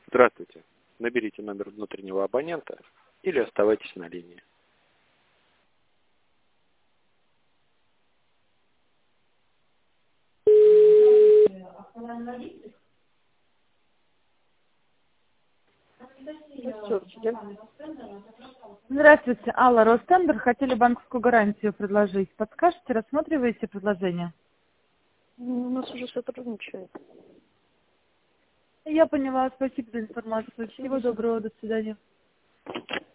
Здравствуйте. Наберите номер внутреннего абонента или оставайтесь на линии. Здравствуйте, Алла, Ростендер. Хотели банковскую гарантию предложить. Подскажете, рассматриваете предложение? У нас уже сотрудничает. Я поняла. Спасибо за информацию. Всего доброго. До свидания.